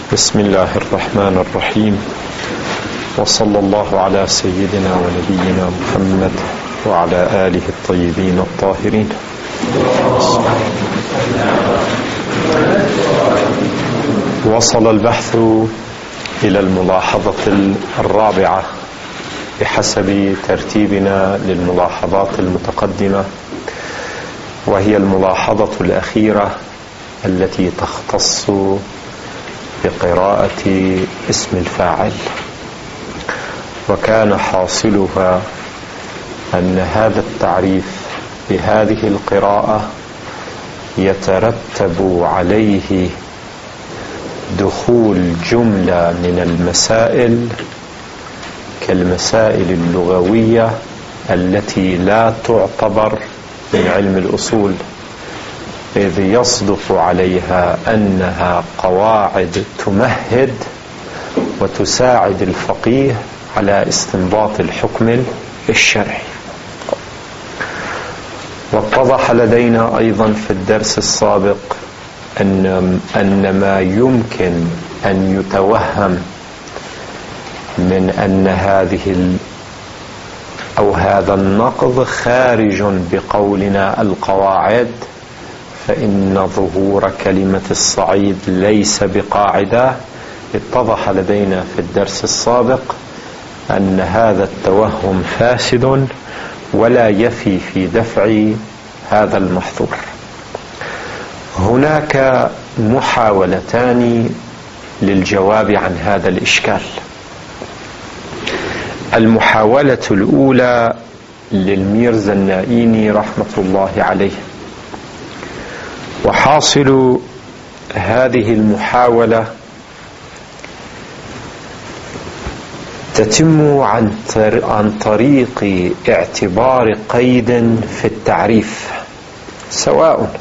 بسم الله الرحمن الرحيم، وصلى الله على سيدنا ونبينا محمد وعلى آله الطيبين الطاهرين. وصل البحث إلى الملاحظة الرابعة بحسب ترتيبنا للملاحظات المتقدمة، وهي الملاحظة الأخيرة التي تختص بقراءة اسم الفاعل. وكان حاصلها أن هذا التعريف بهذه القراءة يترتب عليه دخول جملة من المسائل كالمسائل اللغوية التي لا تعتبر من علم الأصول، إذ يصدق عليها أنها قواعد تمهد وتساعد الفقيه على استنباط الحكم الشرعي. واتضح لدينا أيضا في الدرس السابق أن ما يمكن أن يتوهم من أن هذا النقض خارج بقولنا القواعد، فإن ظهور كلمة الصعيد ليس بقاعدة. اتضح لدينا في الدرس السابق أن هذا التوهم فاسد ولا يفي في دفع هذا المحظور. هناك محاولتان للجواب عن هذا الإشكال. المحاولة الأولى للميرزا النائيني رحمة الله عليه، وحاصل هذه المحاولة تتم عن طريق اعتبار قيد في التعريف، سواء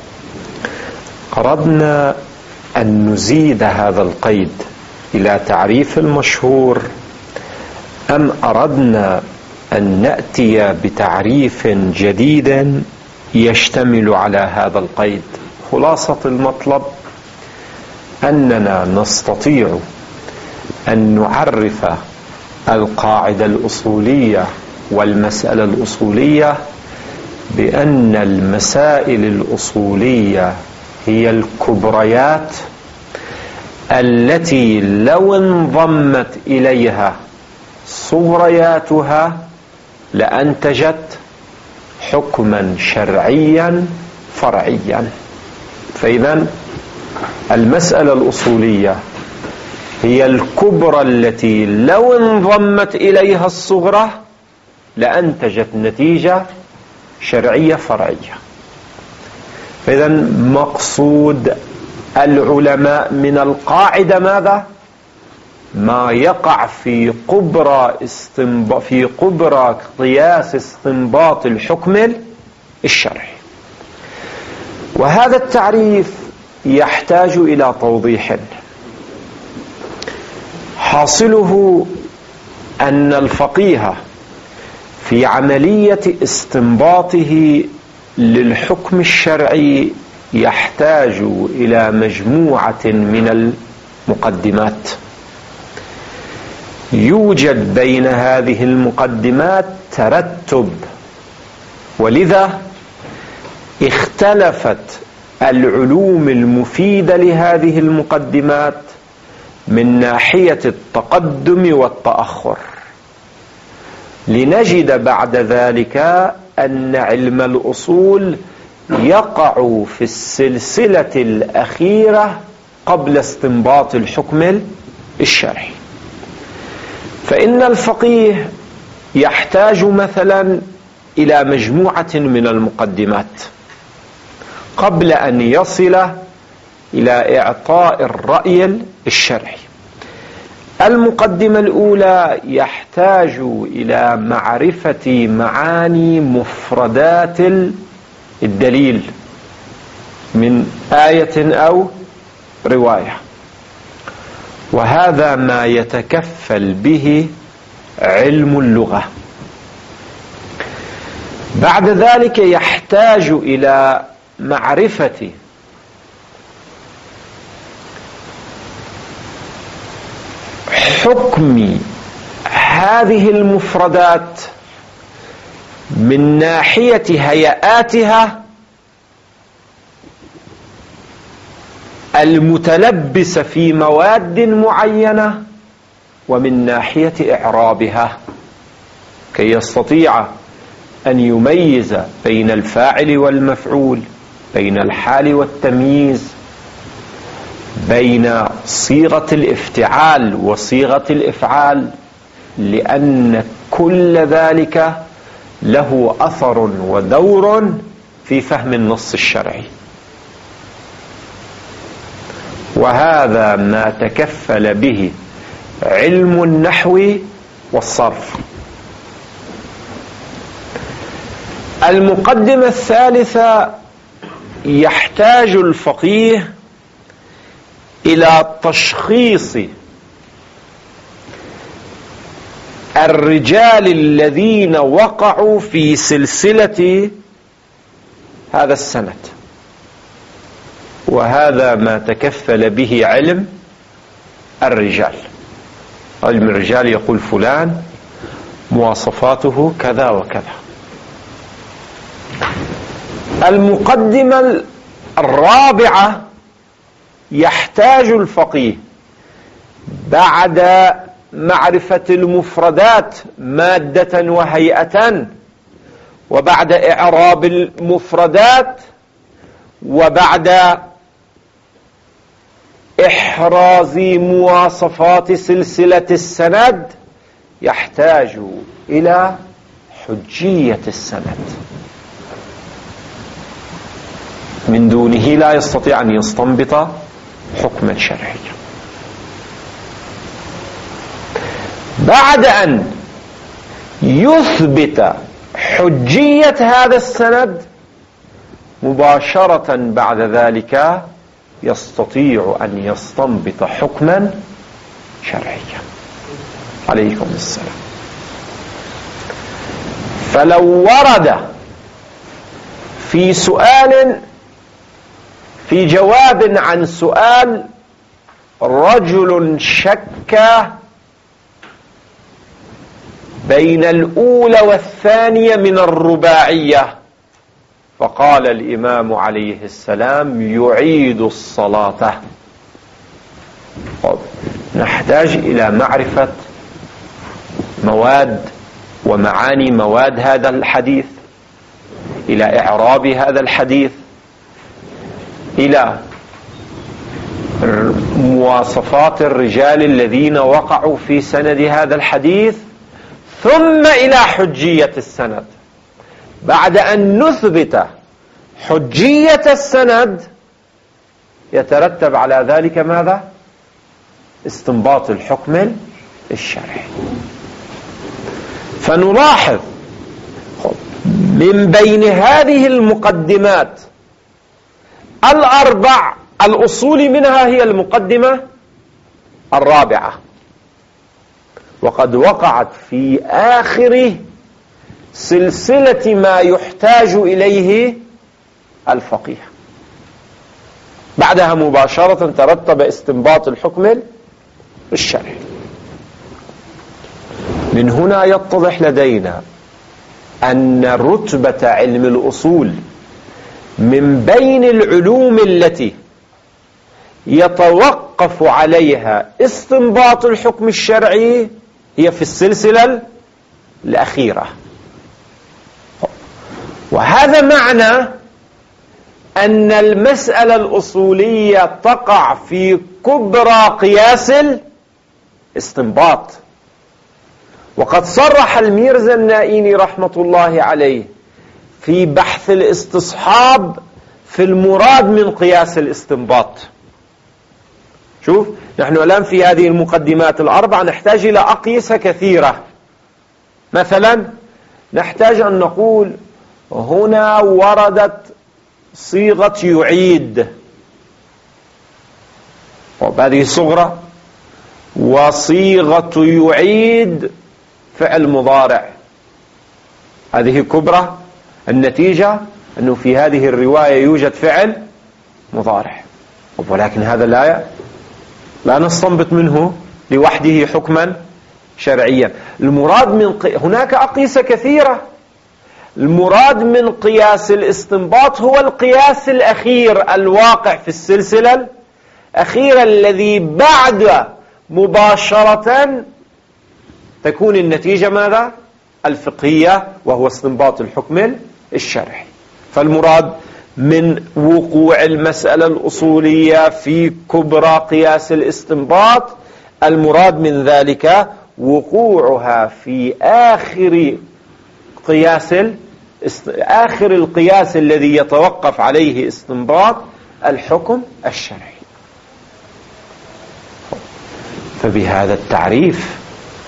أردنا أن نزيد هذا القيد إلى تعريف المشهور أم أردنا أن نأتي بتعريف جديد يشتمل على هذا القيد. خلاصة المطلب أننا نستطيع أن نعرف القاعدة الأصولية والمسألة الأصولية بأن المسائل الأصولية هي الكبريات التي لو انضمت إليها صغرياتها لأنتجت حكما شرعيا فرعيا. فإذا المسألة الأصولية هي الكبرى التي لو انضمت إليها الصغرى لأنتجت نتيجة شرعية فرعية. فإذا مقصود العلماء من القاعدة ماذا؟ ما يقع في قبرى قياس استنباط الحكم الشرعي. وهذا التعريف يحتاج إلى توضيح. حاصله أن الفقيه في عملية استنباطه للحكم الشرعي يحتاج إلى مجموعة من المقدمات. يوجد بين هذه المقدمات ترتب، ولذا اختلفت العلوم المفيدة لهذه المقدمات من ناحية التقدم والتأخر، لنجد بعد ذلك أن علم الأصول يقع في السلسلة الأخيرة قبل استنباط الحكم الشرعي. فإن الفقيه يحتاج مثلا إلى مجموعة من المقدمات قبل أن يصل إلى إعطاء الرأي الشرعي. المقدمة الأولى يحتاج إلى معرفة معاني مفردات الدليل من آية أو رواية، وهذا ما يتكفل به علم اللغة. بعد ذلك يحتاج إلى معرفة حكم هذه المفردات من ناحية هيئاتها المتلبسة في مواد معينة، ومن ناحية إعرابها كي يستطيع أن يميز بين الفاعل والمفعول، بين الحال والتمييز، بين صيغة الافتعال وصيغة الإفعال، لأن كل ذلك له أثر ودور في فهم النص الشرعي. وهذا ما تكفل به علم النحو والصرف. المقدمة الثالثة: يحتاج الفقيه إلى تشخيص الرجال الذين وقعوا في سلسلة هذا السند، وهذا ما تكفل به علم الرجال. علم الرجال يقول فلان مواصفاته كذا وكذا. المقدمة الرابعة: يحتاج الفقيه بعد معرفة المفردات مادة وهيئة، وبعد إعراب المفردات، وبعد إحراز مواصفات سلسلة السند، يحتاج إلى حجية السند. من دونه لا يستطيع أن يستنبط حكما شرعيا. بعد أن يثبت حجية هذا السند، مباشرة بعد ذلك يستطيع أن يستنبط حكما شرعيا. عليكم السلام. فلو ورد في سؤال، في جواب عن سؤال، رجل شك بين الأولى والثانية من الرباعية، فقال الإمام عليه السلام يعيد الصلاة، نحتاج إلى معرفة مواد ومعاني مواد هذا الحديث، إلى إعراب هذا الحديث، إلى مواصفات الرجال الذين وقعوا في سند هذا الحديث، ثم إلى حجية السند. بعد أن نثبت حجية السند يترتب على ذلك ماذا؟ استنباط الحكم الشرعي. فنلاحظ من بين هذه المقدمات الأربع، الأصول منها هي المقدمة الرابعة، وقد وقعت في آخر سلسلة ما يحتاج إليه الفقيه. بعدها مباشرة ترتب استنباط الحكم الشرعي. من هنا يتضح لدينا أن رتبة علم الأصول من بين العلوم التي يتوقف عليها استنباط الحكم الشرعي هي في السلسلة الأخيرة. وهذا معنى أن المسألة الأصولية تقع في كبرى قياس الاستنباط. وقد صرح الميرزا النائيني رحمة الله عليه في بحث الاستصحاب في المراد من قياس الاستنباط. شوف، نحن الآن في هذه المقدمات الأربعة نحتاج إلى أقيسة كثيرة. مثلا نحتاج أن نقول هنا وردت صيغة يعيد، وهذه صغرى، وصيغة يعيد فعل مضارع، هذه كبرى. النتيجة أنه في هذه الرواية يوجد فعل مضارع، ولكن هذا لا نستنبط منه لوحده حكما شرعيا. المراد من هناك أقيسة كثيرة. المراد من قياس الاستنباط هو القياس الأخير الواقع في السلسلة الأخيرة، الذي بعد مباشرة تكون النتيجة ماذا؟ الفقهية، وهو استنباط الحكم الشرعي. فالمراد من وقوع المسألة الأصولية في كبرى قياس الاستنباط، المراد من ذلك وقوعها في آخر القياس الذي يتوقف عليه استنباط الحكم الشرعي. فبهذا التعريف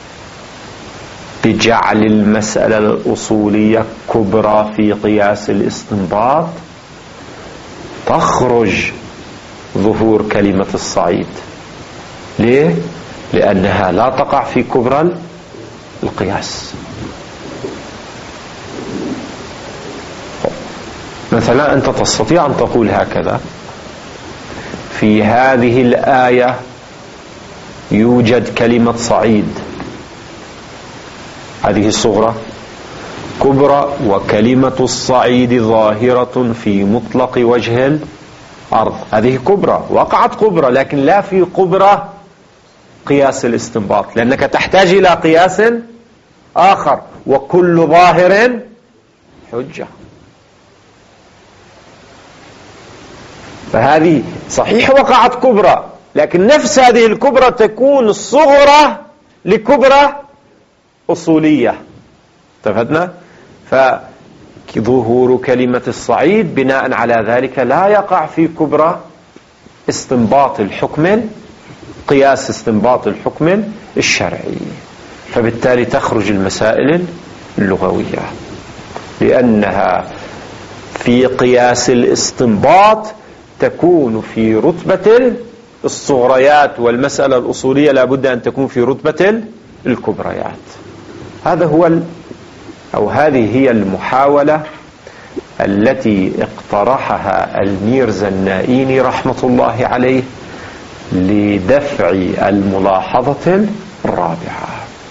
بجعل المسألة الأصولية كبرى في قياس الاستنباط تخرج ظهور كلمة الصعيد. ليه؟ لأنها لا تقع في كبرى القياس. مثلا أنت تستطيع أن تقول هكذا: في هذه الآية يوجد كلمة صعيد، هذه الصغرى كبرى، وكلمة الصعيد ظاهرة في مطلق وجه الأرض. هذه كبرى، وقعت كبرى، لكن لا في كبرى قياس الاستنباط، لأنك تحتاج إلى قياس آخر، وكل ظاهر حجة. فهذه صحيح وقعت كبرى، لكن نفس هذه الكبرى تكون صغرى لكبرى أصولية. اتفقنا؟ فظهور كلمة الصعيد بناء على ذلك لا يقع في كبرى استنباط الحكم، قياس استنباط الحكم الشرعي. فبالتالي تخرج المسائل اللغوية، لأنها في قياس الاستنباط تكون في رتبة الصغريات، والمسألة الأصولية لا بد أن تكون في رتبة الكبريات. هذا هو هذه هي المحاولة التي اقترحها الميرزا النائيني رحمة الله عليه لدفع الملاحظة الرابعة.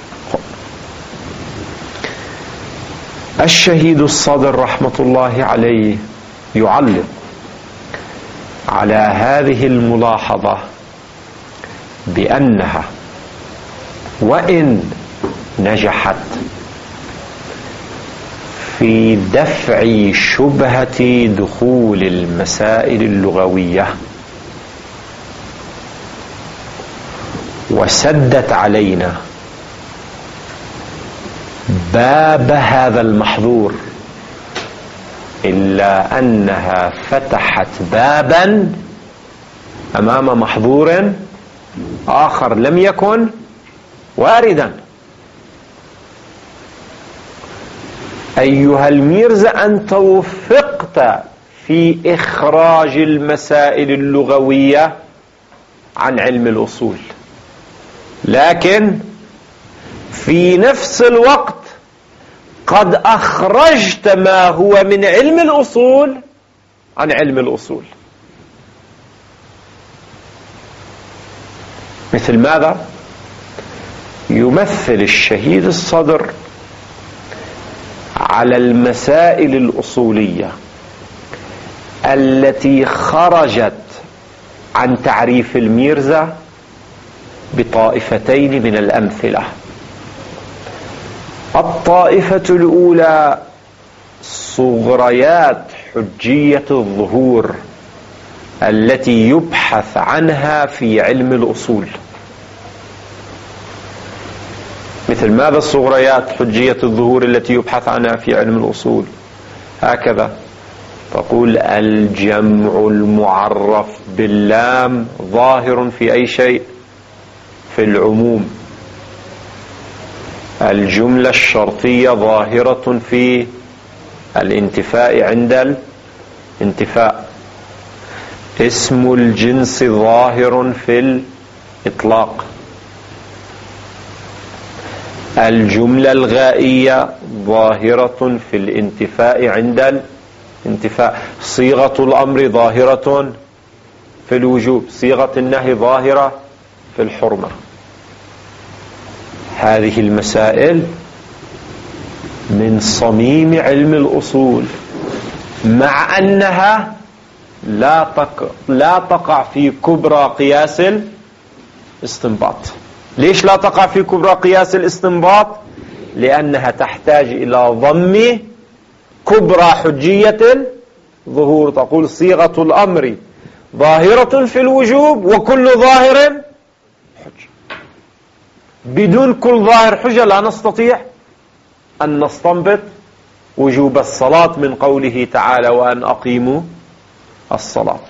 الشهيد الصدر رحمة الله عليه يعلق على هذه الملاحظة بأنها وإن نجحت في دفع شبهة دخول المسائل اللغوية وسدت علينا باب هذا المحظور، إلا أنها فتحت بابا أمام محظور آخر لم يكن واردا. أيها الميرزا، أنت وفقت في إخراج المسائل اللغوية عن علم الأصول، لكن في نفس الوقت قد أخرجت ما هو من علم الأصول عن علم الأصول. مثل ماذا؟ يمثل الشهيد الصدر على المسائل الأصولية التي خرجت عن تعريف الميرزا بطائفتين من الأمثلة. الطائفة الأولى صغريات حجية الظهور التي يبحث عنها في علم الأصول. مثل ماذا الصغريات حجية الظهور التي يبحث عنها في علم الأصول؟ هكذا تقول: الجمع المعرف باللام ظاهر في أي شيء؟ في العموم. الجملة الشرطية ظاهرة في الانتفاء عند الانتفاء. اسم الجنس ظاهر في الإطلاق. الجملة الغائية ظاهرة في الانتفاء عند الانتفاء. صيغة الأمر ظاهرة في الوجوب. صيغة النهي ظاهرة في الحرمة. هذه المسائل من صميم علم الأصول، مع أنها لا تقع في كبرى قياس الاستنباط. ليش لا تقع في كبرى قياس الاستنباط؟ لأنها تحتاج إلى ضم كبرى حجية الظهور. تقول صيغة الأمر ظاهرة في الوجوب وكل ظاهر حجة. بدون كل ظاهر حجة لا نستطيع أن نستنبط وجوب الصلاة من قوله تعالى وأن أقيموا الصلاة.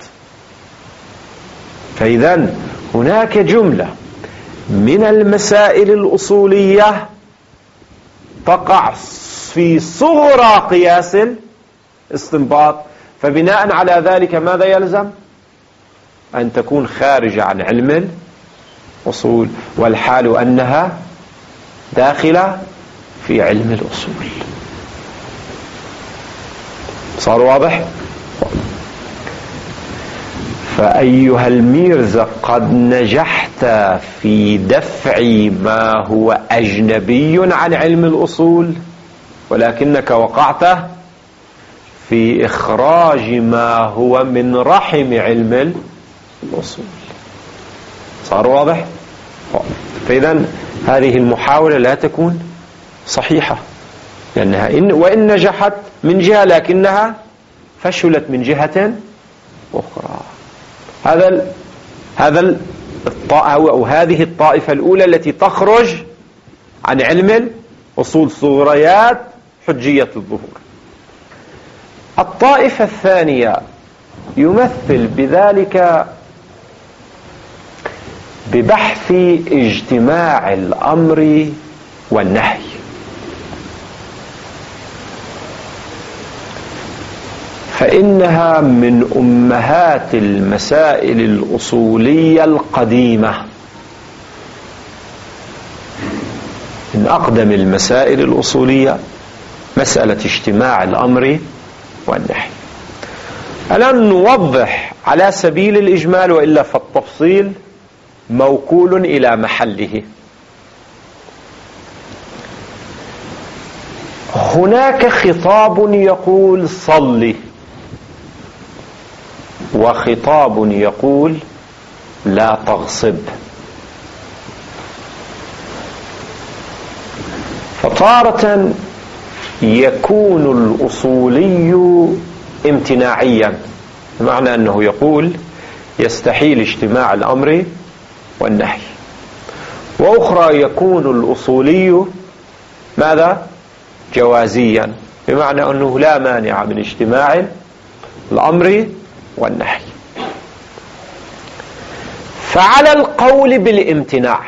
فإذن هناك جملة من المسائل الأصولية تقع في صغرى قياس الاستنباط، فبناء على ذلك ماذا يلزم؟ أن تكون خارجة عن علم الأصول، والحال أنها داخلة في علم الأصول. صار واضح؟ فأيها الميرزا قد نجحت في دفع ما هو أجنبي عن علم الأصول، ولكنك وقعت في إخراج ما هو من رحم علم الأصول. صار واضح؟ فإذن هذه المحاولة لا تكون صحيحة، لأنها وإن نجحت من جهة لكنها فشلت من جهة أخرى. هذه الطائفة الأولى التي تخرج عن علم الأصول، صغريات حجية الظهور. الطائفة الثانية يمثل بذلك ببحث اجتماع الأمر والنهي. فإنها من أمهات المسائل الأصولية القديمة، من أقدم المسائل الأصولية مسألة اجتماع الأمر والنهي. الآن نوضح على سبيل الإجمال، وإلا فالتفصيل موكول إلى محله. هناك خطاب يقول صلي، وخطاب يقول لا تغصب. فطارة يكون الأصولي امتناعيا، بمعنى أنه يقول يستحيل اجتماع الأمر والنهي، وأخرى يكون الأصولي ماذا؟ جوازيا، بمعنى أنه لا مانع من اجتماع الأمر والنهي. فعلى القول بالامتناع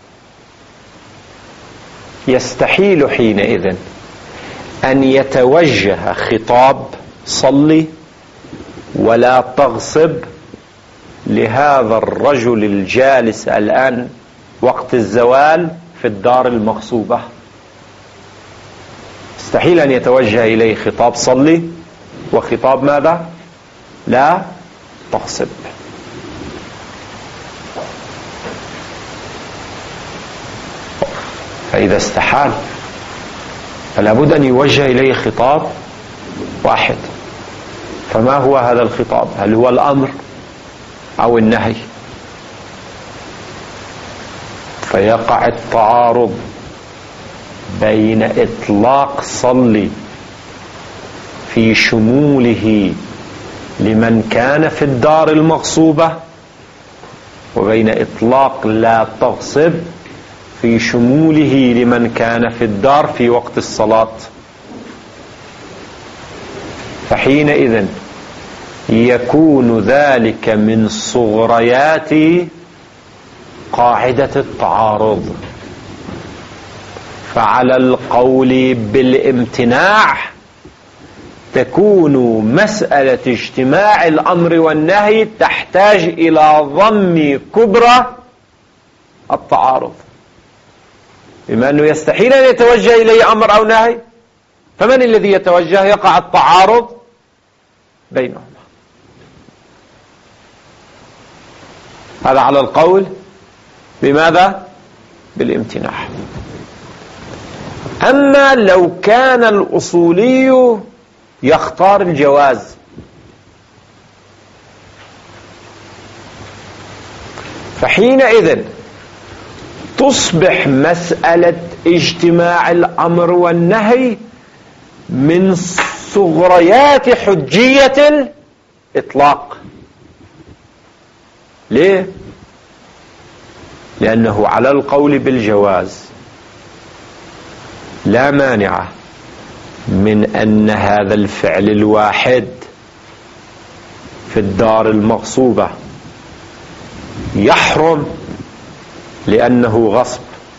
يستحيل حينئذ أن يتوجه خطاب صلي ولا تغصب لهذا الرجل الجالس الآن وقت الزوال في الدار المغصوبة. يستحيل أن يتوجه إليه خطاب صلي وخطاب ماذا؟ لا تغصب. فإذا استحال فلا بد أن يوجه إليه خطاب واحد. فما هو هذا الخطاب؟ هل هو الأمر أو النهي؟ فيقع التعارض بين إطلاق صلي في شموله لمن كان في الدار المغصوبة، وبين إطلاق لا تغصب في شموله لمن كان في الدار في وقت الصلاة. فحينئذ يكون ذلك من صغريات قاعدة التعارض. فعلى القول بالامتناع تكون مسألة اجتماع الأمر والنهي تحتاج إلى ضم كبرى التعارض، بما أنه يستحيل أن يتوجه إليه أمر أو نهي، فمن الذي يتوجه؟ يقع التعارض بينهما. هذا على القول بماذا؟ بالامتناع. أما لو كان الأصولي يختار الجواز، فحينئذ تصبح مسألة اجتماع الأمر والنهي من صغريات حجية الإطلاق. ليه؟ لأنه على القول بالجواز لا مانع من أن هذا الفعل الواحد في الدار المغصوبة يحرم لأنه غصب،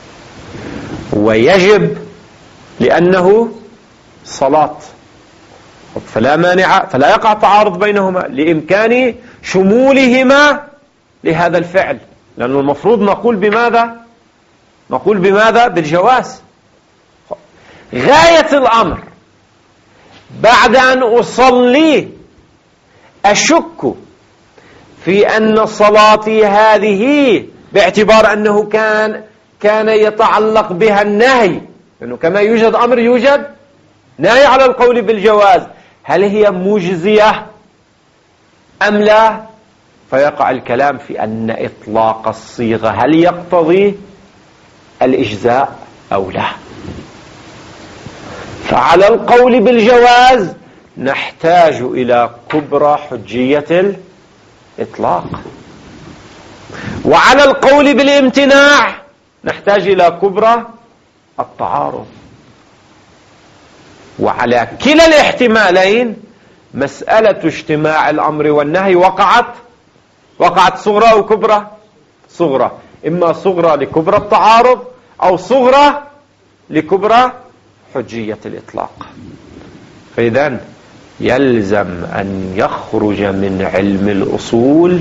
ويجب لأنه صلاة، فلا مانع، فلا يقع تعارض بينهما لإمكان شمولهما لهذا الفعل، لأنه المفروض نقول بماذا؟ نقول بماذا؟ بالجواز. غاية الأمر بعد أن أصلي أشك في أن صلاتي هذه باعتبار أنه كان يتعلق بها النهي، لأنه كما يوجد أمر يوجد نهي على القول بالجواز، هل هي مجزية أم لا؟ فيقع الكلام في أن إطلاق الصيغة هل يقتضي الإجزاء أو لا. فعلى القول بالجواز نحتاج إلى كبرى حجية الإطلاق، وعلى القول بالامتناع نحتاج إلى كبرى التعارض. وعلى كلا الاحتمالين مسألة اجتماع الأمر والنهي وقعت صغرى أو كبرى؟ صغرى، إما صغرى لكبرى التعارض أو صغرى لكبرى حجية الإطلاق. فإذن يلزم أن يخرج من علم الأصول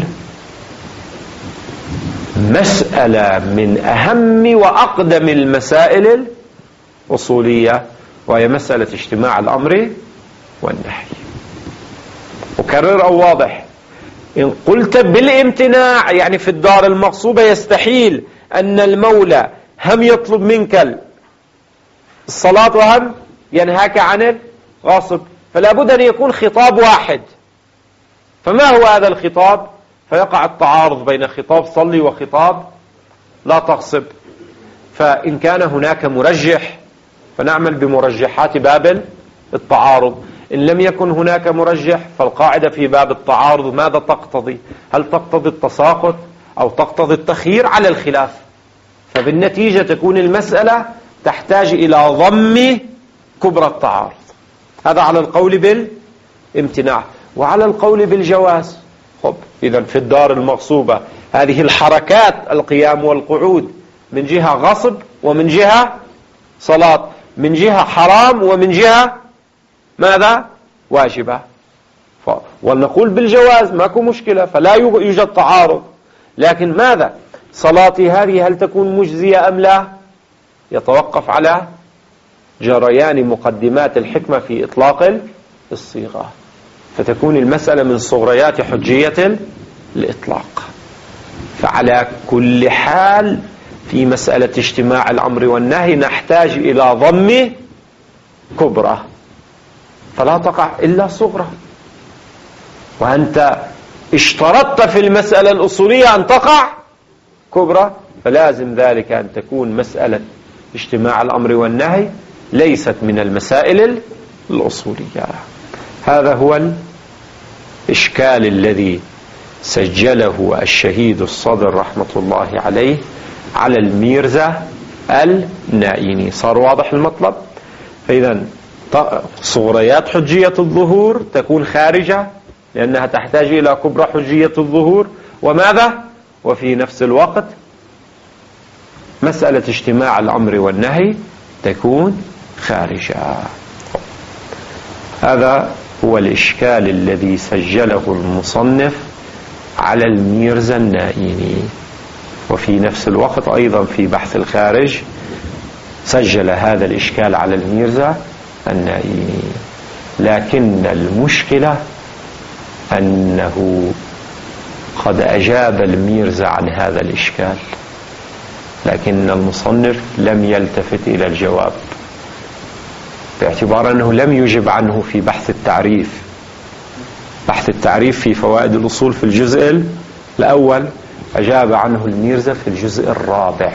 مسألة من أهم وأقدم المسائل الأصولية، وهي مسألة اجتماع الأمر والنهي. أكرر أو واضح؟ إن قلت بالامتناع يعني في الدار المغصوبة يستحيل أن المولى هم يطلب منك الصلاة وهم ينهاك عن الغاصب، فلا بد أن يكون خطاب واحد. فما هو هذا الخطاب؟ فيقع التعارض بين خطاب صلي وخطاب لا تغصب. فإن كان هناك مرجح فنعمل بمرجحات باب التعارض، إن لم يكن هناك مرجح فالقاعدة في باب التعارض ماذا تقتضي؟ هل تقتضي التساقط أو تقتضي التخيير؟ على الخلاف. فبالنتيجة تكون المسألة تحتاج إلى ضم كبرى التعارض. هذا على القول بالامتناع. وعلى القول بالجواز، إذن في الدار المغصوبة هذه الحركات القيام والقعود من جهة غصب ومن جهة صلاة، من جهة حرام ومن جهة ماذا؟ واجبة. ونقول بالجواز ماكو مشكلة، فلا يوجد تعارض. لكن ماذا؟ صلاتي هذه هل تكون مجزية أم لا؟ يتوقف على جريان مقدمات الحكمة في إطلاق الصيغة، فتكون المسألة من صغريات حجية الإطلاق. فعلى كل حال في مسألة اجتماع الأمر والنهي نحتاج إلى ضم كبرى، فلا تقع إلا صغرى. وأنت اشترطت في المسألة الأصولية أن تقع كبرى، فلازم ذلك أن تكون مسألة اجتماع الأمر والنهي ليست من المسائل الأصولية. هذا هو الإشكال الذي سجله الشهيد الصدر رحمة الله عليه على الميرزا النائيني. صار واضح المطلب؟ فإذا صغريات حجية الظهور تكون خارجة لأنها تحتاج إلى كبرى حجية الظهور، وماذا؟ وفي نفس الوقت مسألة اجتماع الأمر والنهي تكون خارجة. هذا هو الإشكال الذي سجله المصنف على الميرزا النائيني. وفي نفس الوقت أيضا في بحث الخارج سجل هذا الإشكال على الميرزا النائيني. لكن المشكلة أنه قد أجاب الميرزا عن هذا الإشكال، لكن المصنف لم يلتفت إلى الجواب، باعتبار أنه لم يجب عنه في بحث التعريف. بحث التعريف في فوائد الأصول في الجزء الأول، أجاب عنه الميرزا في الجزء الرابع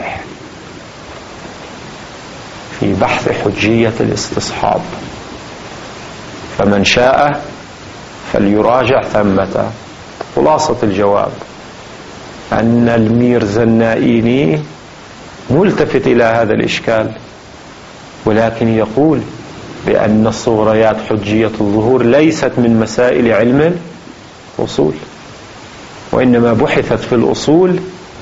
في بحث حجية الاستصحاب. فمن شاء فليراجع ثمة. خلاصة الجواب أن الميرزا النائيني ملتفت إلى هذا الإشكال، ولكن يقول بأن الصغريات حجية الظهور ليست من مسائل علم الأصول، وإنما بحثت في الأصول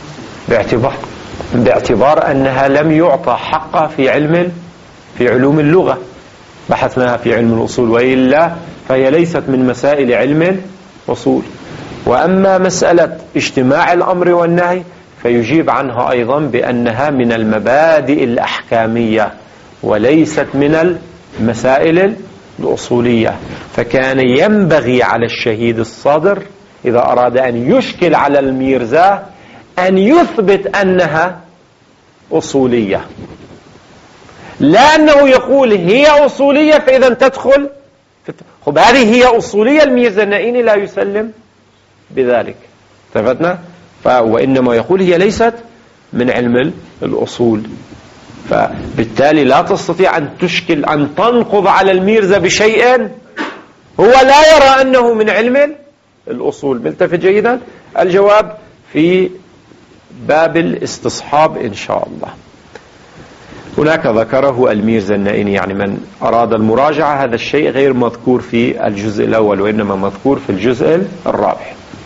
باعتبار أنها لم يعطى حقها في علوم اللغة، بحثناها في علم الأصول، وإلا فهي ليست من مسائل علم الأصول. وأما مسألة اجتماع الأمر والنهي فيجيب عنها أيضا بأنها من المبادئ الأحكامية وليست من المسائل الأصولية. فكان ينبغي على الشهيد الصدر إذا أراد أن يشكل على الميرزا أن يثبت أنها أصولية، لا أنه يقول هي أصولية فإذا تدخل هذه هي أصولية. الميرزا النائيني لا يسلم بذلك، ثبتنا. وإنما يقول هي ليست من علم الأصول. فبالتالي لا تستطيع أن تشكل أن تنقض على الميرزا بشيء هو لا يرى أنه من علم الأصول. ملتفت جيدا. الجواب في باب الاستصحاب إن شاء الله. هناك ذكره الميرزا النائيني، يعني من أراد المراجعة هذا الشيء غير مذكور في الجزء الأول وإنما مذكور في الجزء الرابع.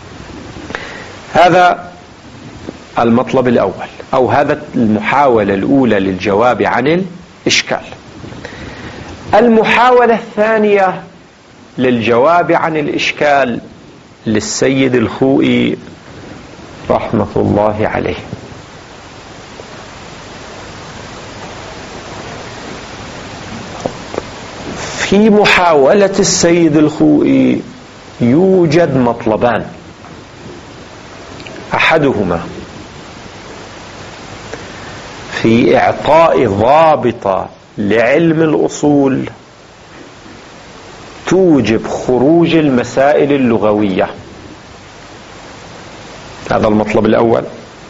هذا المطلب الأول، أو هذا المحاولة الأولى للجواب عن الإشكال. المحاولة الثانية للجواب عن الإشكال للسيد الخوئي رحمة الله عليه. في محاولة السيد الخوئي يوجد مطلبان، أحدهما في إعطاء ضابطة لعلم الأصول توجب خروج المسائل اللغوية. هذا المطلب الأول.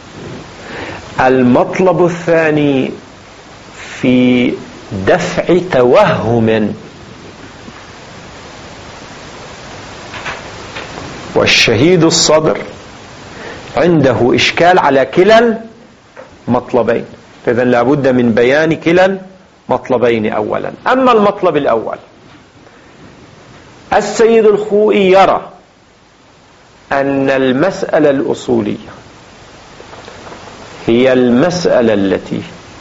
المطلب الثاني في دفع توهم، والشهيد الصدر عنده إشكال على كلا المطلبين، فإذا لابد من بيان كلا المطلبين أولا. أما المطلب الأول، السيد الخوئي يرى أن المسألة الأصولية هي المسألة التي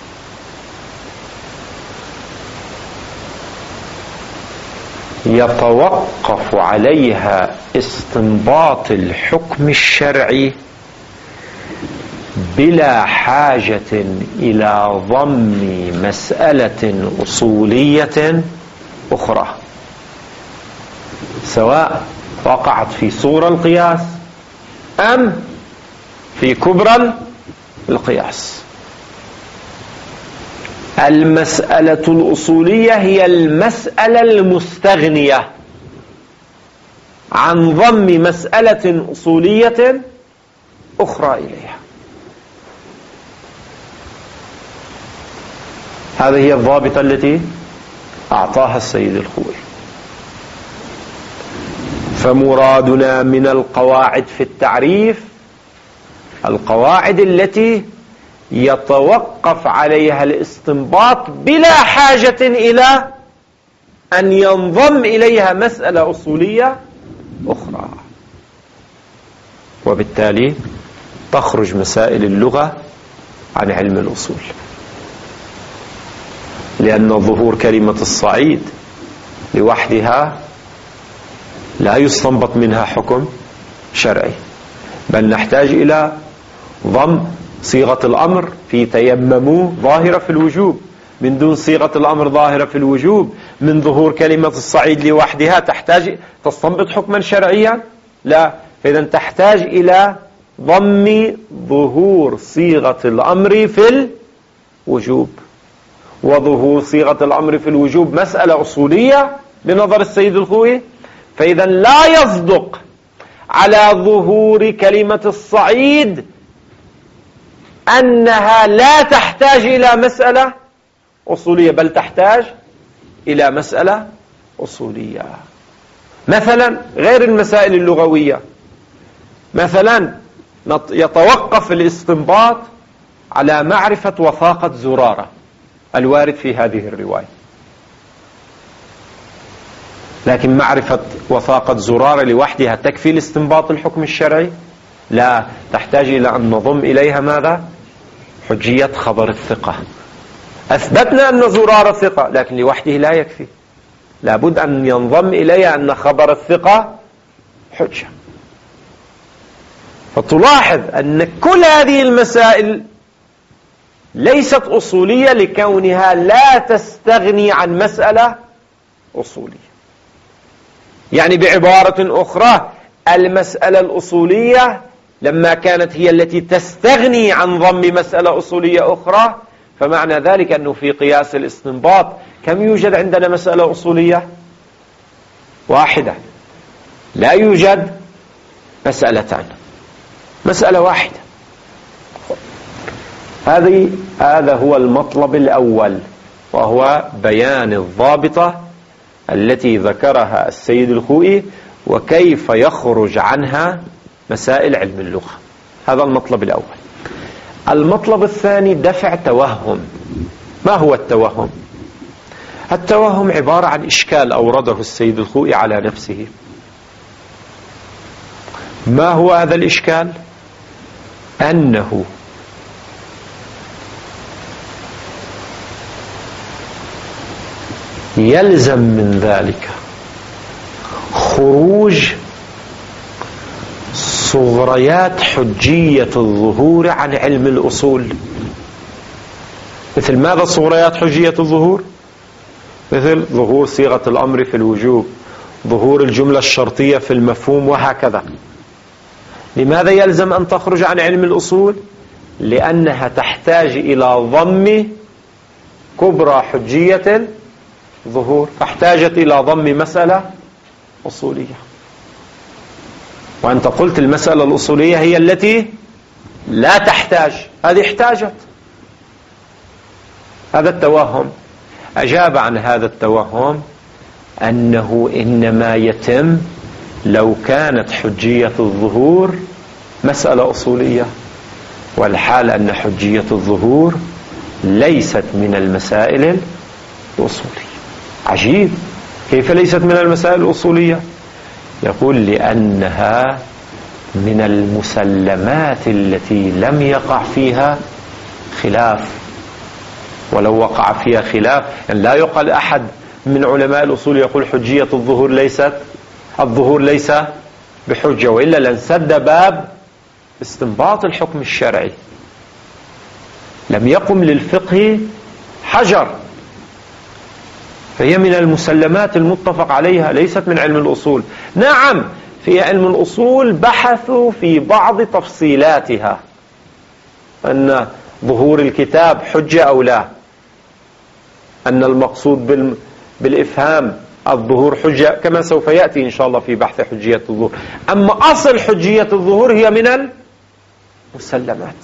يتوقف عليها استنباط الحكم الشرعي بلا حاجة إلى ضم مسألة أصولية أخرى، سواء وقعت في صورة القياس أم في كبرى القياس. المسألة الأصولية هي المسألة المستغنية عن ضم مسألة أصولية أخرى إليها. هذه هي الضابطة التي أعطاها السيد الخوئي. فمرادنا من القواعد في التعريف القواعد التي يتوقف عليها الاستنباط بلا حاجة إلى أن ينضم إليها مسألة أصولية أخرى، وبالتالي تخرج مسائل اللغة عن علم الأصول، لأن ظهور كلمة الصعيد لوحدها لا يستنبط منها حكم شرعي، بل نحتاج إلى ضم صيغة الأمر في تيمموا ظاهرة في الوجوب. من دون صيغة الأمر ظاهرة في الوجوب من ظهور كلمة الصعيد لوحدها تستنبط حكما شرعيا؟ لا. فإذا تحتاج إلى ضم ظهور صيغة الأمر في الوجوب، وظهور صيغة الأمر في الوجوب مسألة أصولية بنظر السيد الخوئي، فإذا لا يصدق على ظهور كلمة الصعيد أنها لا تحتاج إلى مسألة أصولية، بل تحتاج إلى مسألة أصولية. مثلا غير المسائل اللغوية، مثلا يتوقف الاستنباط على معرفة وثاقة زرارة الوارد في هذه الرواية، لكن معرفة وثاقة زرارة لوحدها تكفي لاستنباط الحكم الشرعي؟ لا، تحتاج إلى أن نضم إليها ماذا؟ حجية خبر الثقة. أثبتنا أن زرارة ثقة، لكن لوحده لا يكفي، لابد أن ينضم إليها أن خبر الثقة حجة. فتلاحظ أن كل هذه المسائل ليست أصولية لكونها لا تستغني عن مسألة أصولية. يعني بعبارة أخرى، المسألة الأصولية لما كانت هي التي تستغني عن ضم مسألة أصولية أخرى، فمعنى ذلك أنه في قياس الاستنباط كم يوجد عندنا مسألة أصولية؟ واحدة. لا يوجد مسألتان، مسألة واحدة. هذا هو المطلب الأول، وهو بيان الضابطة التي ذكرها السيد الخوئي وكيف يخرج عنها مسائل علم اللغة. هذا المطلب الأول. المطلب الثاني دفع توهم. ما هو التوهم؟ التوهم عبارة عن إشكال أورده السيد الخوئي على نفسه. ما هو هذا الإشكال؟ أنه يلزم من ذلك خروج صغريات حجية الظهور عن علم الأصول. مثل ماذا صغريات حجية الظهور؟ مثل ظهور صيغة الأمر في الوجوب، ظهور الجملة الشرطية في المفهوم، وهكذا. لماذا يلزم أن تخرج عن علم الأصول؟ لأنها تحتاج إلى ضم كبرى حجية ظهور، فاحتاجت إلى ضم مسألة أصولية. وأنت قلت المسألة الأصولية هي التي لا تحتاج، هذه احتاجت. هذا التوهم. أجاب عن هذا التوهم أنه إنما يتم لو كانت حجية الظهور مسألة أصولية، والحال أن حجية الظهور ليست من المسائل الأصولية. عجيب، كيف ليست من المسائل الأصولية؟ يقول لأنها من المسلمات التي لم يقع فيها خلاف. ولو وقع فيها خلاف، يعني لا يقال أحد من علماء الأصول يقول حجية الظهور ليس بحجة، وإلا لانسد باب استنباط الحكم الشرعي. لم يقم للفقه حجر، فهي من المسلمات المتفق عليها، ليست من علم الأصول. نعم، في علم الأصول بحثوا في بعض تفصيلاتها، أن ظهور الكتاب حجة أو لا، أن المقصود بالإفهام الظهور حجة، كما سوف يأتي إن شاء الله في بحث حجية الظهور. أما أصل حجية الظهور هي من المسلمات.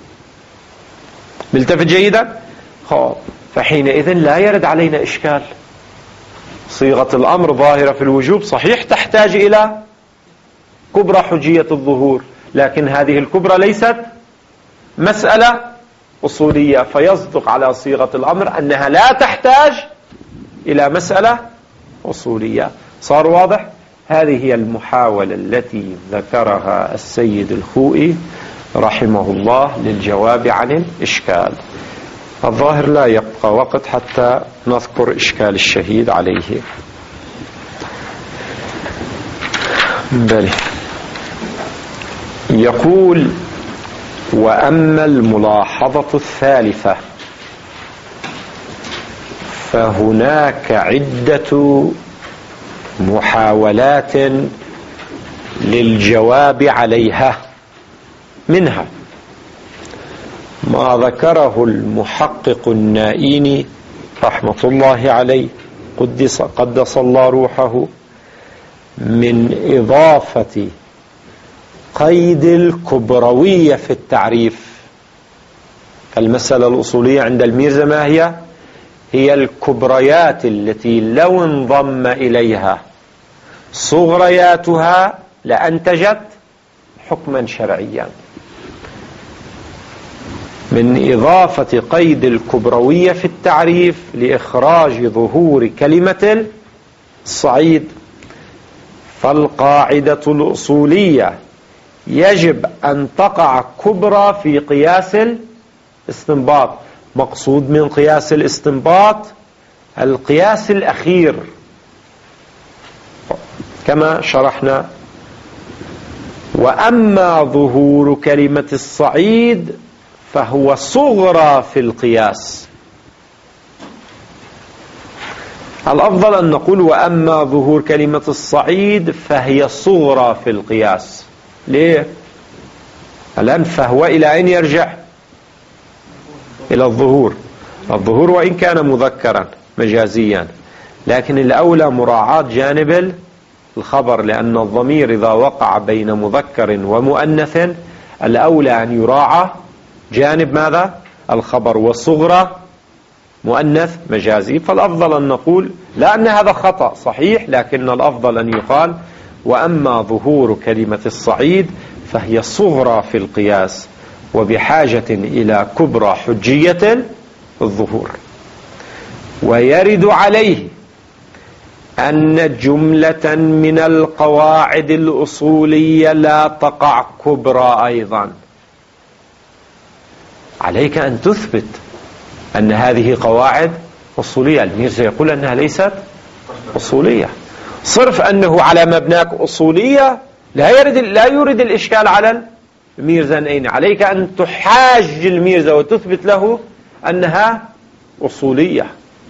ملتفت جيدا؟ فحينئذ لا يرد علينا إشكال. صيغة الأمر ظاهرة في الوجوب، صحيح تحتاج إلى كبرى حجية الظهور، لكن هذه الكبرى ليست مسألة أصولية، فيصدق على صيغة الأمر أنها لا تحتاج إلى مسألة أصولية. صار واضح؟ هذه هي المحاولة التي ذكرها السيد الخوئي رحمه الله للجواب عن الإشكال. الظاهر لا يبقى وقت حتى نذكر إشكال الشهيد عليه. بل يقول: وأما الملاحظة الثالثة فهناك عدة محاولات للجواب عليها، منها ما ذكره المحقق النائيني رحمة الله عليه قدس الله روحه من إضافة قيد الكبروية في التعريف. المسألة الأصولية عند الميرزا ما هي؟ هي الكبريات التي لو انضم إليها صغرياتها لأنتجت حكما شرعيا. من إضافة قيد الكبروية في التعريف لإخراج ظهور كلمة الصعيد. فالقاعدة الأصولية يجب أن تقع كبرى في قياس الاستنباط. مقصود من قياس الاستنباط القياس الأخير كما شرحنا. وأما ظهور كلمة الصعيد فهو صغرى في القياس. الأفضل أن نقول وأما ظهور كلمة الصعيد فهي صغرى في القياس. ليه؟ الآن فهو إلى أين يرجع؟ إلى الظهور. الظهور وإن كان مذكرا مجازيا، لكن الأولى مراعاة جانب الخبر، لأن الضمير إذا وقع بين مذكر ومؤنث الأولى أن يراعى جانب ماذا؟ الخبر. والصغرى مؤنث مجازي، فالأفضل أن نقول لا أن هذا خطأ صحيح، لكن الأفضل أن يقال وأما ظهور كلمة الصعيد فهي صغرى في القياس وبحاجة إلى كبرى حجية الظهور. ويرد عليه أن جملة من القواعد الأصولية لا تقع كبرى أيضا. عليك أن تثبت أن هذه قواعد أصولية. الميرزا يقول أنها ليست أصولية. صرف أنه على مبناك أصولية لا يرد الإشكال على الميرزا. أين عليك أن تحاج الميرزا وتثبت له أنها أصولية.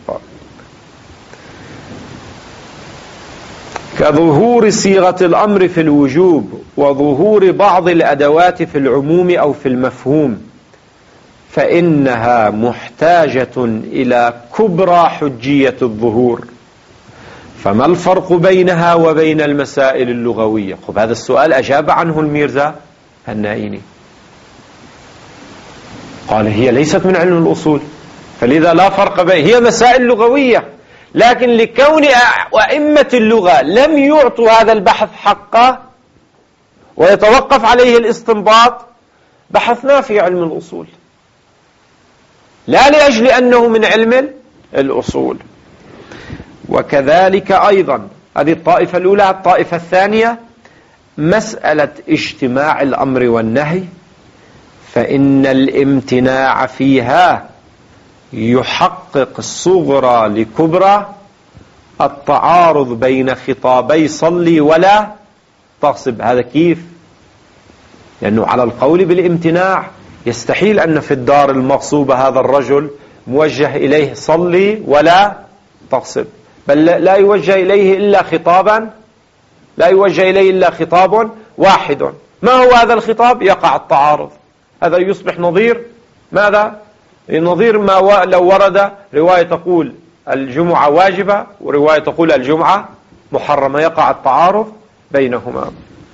كظهور صيغة الأمر في الوجوب وظهور بعض الأدوات في العموم أو في المفهوم، فإنها محتاجة إلى كبرى حجية الظهور. فما الفرق بينها وبين المسائل اللغوية؟ هذا السؤال أجاب عنه الميرزا النائيني، قال هي ليست من علم الأصول، فلذا لا فرق بين، هي مسائل لغوية، لكن لكون أئمة اللغة لم يعطوا هذا البحث حقه ويتوقف عليه الاستنباط، بحثنا في علم الأصول لا لأجل أنه من علم الأصول. وكذلك أيضا هذه الطائفة الأولى. الطائفة الثانية مسألة اجتماع الأمر والنهي، فإن الامتناع فيها يحقق الصغرى لكبرى التعارض بين خطابي صلي ولا تغصب. هذا كيف؟ لأنه على القول بالامتناع يستحيل أن في الدار المغصوبة هذا الرجل موجه إليه صلي ولا تغصب، بل لا يوجه إليه إلا خطاب واحد. ما هو هذا الخطاب؟ يقع التعارض. هذا يصبح نظير ماذا؟ نظير ما لو ورد رواية تقول الجمعة واجبة ورواية تقول الجمعة محرمة، يقع التعارض بينهما.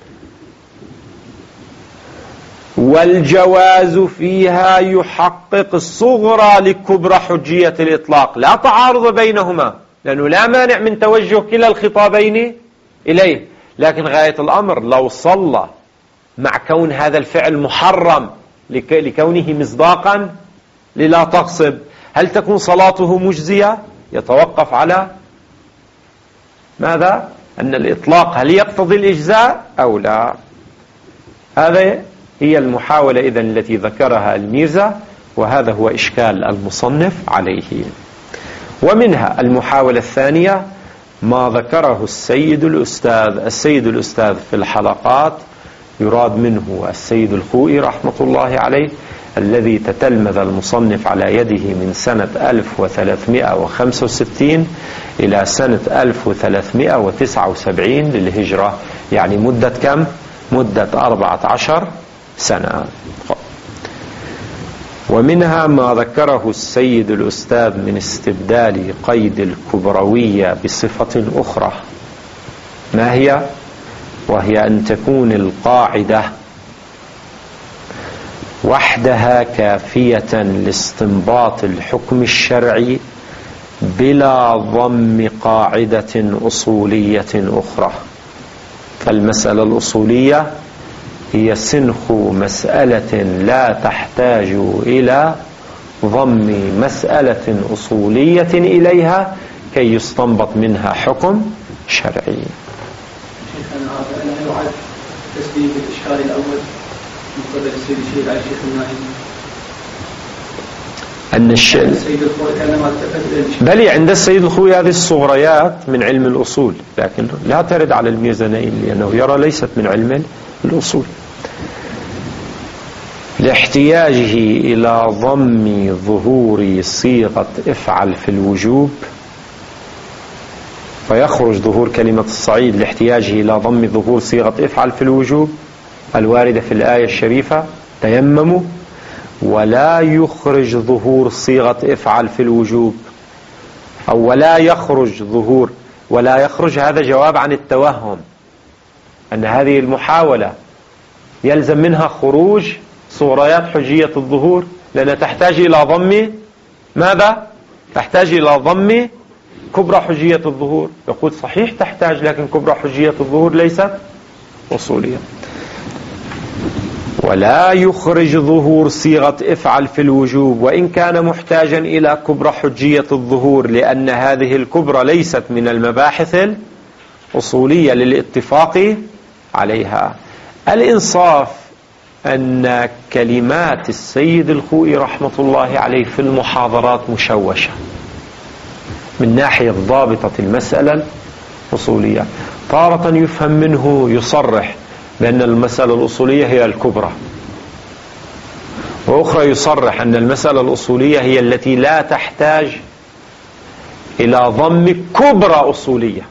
والجواز فيها يحقق الصغرى لكبرى حجية الإطلاق، لا تعارض بينهما، لأنه لا مانع من توجه كلا الخطابين إليه، لكن غاية الأمر لو صلى مع كون هذا الفعل محرم لكونه مصداقا للا تغصب، هل تكون صلاته مجزية؟ يتوقف على ماذا؟ أن الإطلاق هل يقتضي الإجزاء أو لا. هذا هي المحاولة إذن التي ذكرها الميرزا، وهذا هو إشكال المصنف عليه. ومنها المحاولة الثانية ما ذكره السيد الأستاذ في الحلقات، يراد منه السيد الخوئي رحمة الله عليه، الذي تتلمذ المصنف على يده من سنة 1365 إلى سنة 1379 للهجرة، يعني مدة كم؟ مدة 14 سنة. ومنها ما ذكره السيد الأستاذ من استبدال قيد الكبروية بصفة أخرى، ما هي؟ وهي أن تكون القاعدة وحدها كافية لاستنباط الحكم الشرعي بلا ضم قاعدة أصولية أخرى. فالمسألة الأصولية هي سنخ مسألة لا تحتاج إلى ضم مسألة أصولية إليها كي يستنبط منها حكم شرعي. شيخنا هذا لا يعد تسليم الإشكال الأول من قبل السيد الشيخ على الشيخ النائم أن السيد بل عند السيد الخوي هذه الصغريات من علم الأصول، لكن لا ترد على الميزانين لأنه يرى ليست من علم الأصول، لاحتياجه إلى ضم ظهور صيغة افعل في الوجوب، فيخرج ظهور كلمة الصعيد لاحتياجه إلى ضم ظهور صيغة افعل في الوجوب الواردة في الآية الشريفة تيمموا، ولا يخرج ظهور صيغة افعل في الوجوب، أو ولا يخرج ظهور، ولا يخرج هذا جواب عن التوهم أن هذه المحاولة يلزم منها خروج صغريات حجية الظهور، لأنها تحتاج إلى ضم ماذا؟ تحتاج إلى ضم كبرى حجية الظهور. يقول صحيح تحتاج، لكن كبرى حجية الظهور ليست أصولية. ولا يخرج ظهور صيغة افعل في الوجوب وإن كان محتاجا إلى كبرى حجية الظهور، لأن هذه الكبرى ليست من المباحث الأصولية للاتفاق عليها. الإنصاف أن كلمات السيد الخوئي رحمة الله عليه في المحاضرات مشوشة من ناحية ضابطة المسألة الأصولية. تارة يفهم منه يصرح بأن المسألة الأصولية هي الكبرى، وأخرى يصرح أن المسألة الأصولية هي التي لا تحتاج إلى ضم كبرى أصولية،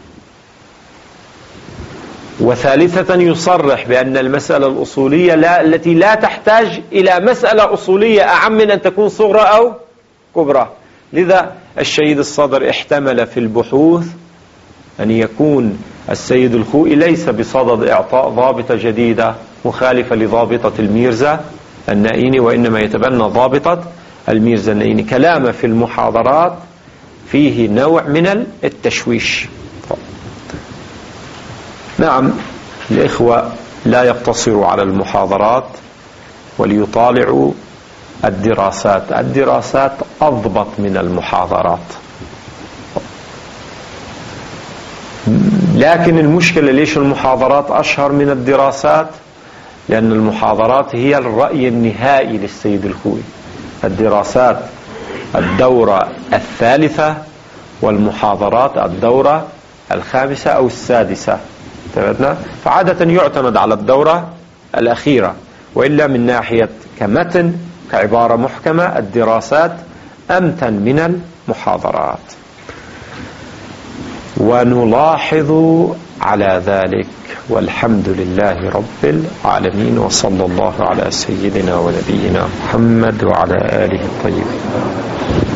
وثالثة يصرح بأن المسألة الأصولية التي لا تحتاج إلى مسألة أصولية أعم من أن تكون صغرى أو كبرى. لذا الشهيد الصدر احتمل في البحوث أن يكون السيد الخوئي ليس بصدد إعطاء ضابطة جديدة مخالفة لضابطة الميرزا النائيني، وإنما يتبنى ضابطة الميرزا النائيني. كلامه في المحاضرات فيه نوع من التشويش. نعم، الإخوة لا يقتصروا على المحاضرات وليطالعوا الدراسات. الدراسات أضبط من المحاضرات، لكن المشكلة ليش المحاضرات أشهر من الدراسات؟ لأن المحاضرات هي الرأي النهائي للسيد الخوئي. الدراسات الدورة الثالثة، والمحاضرات الدورة الخامسة أو السادسة، فعادة يعتمد على الدورة الأخيرة، وإلا من ناحية كمتن كعبارة محكمة الدراسات أمتن من المحاضرات. ونلاحظ على ذلك، والحمد لله رب العالمين، وصلى الله على سيدنا ونبينا محمد وعلى آله الطيبين.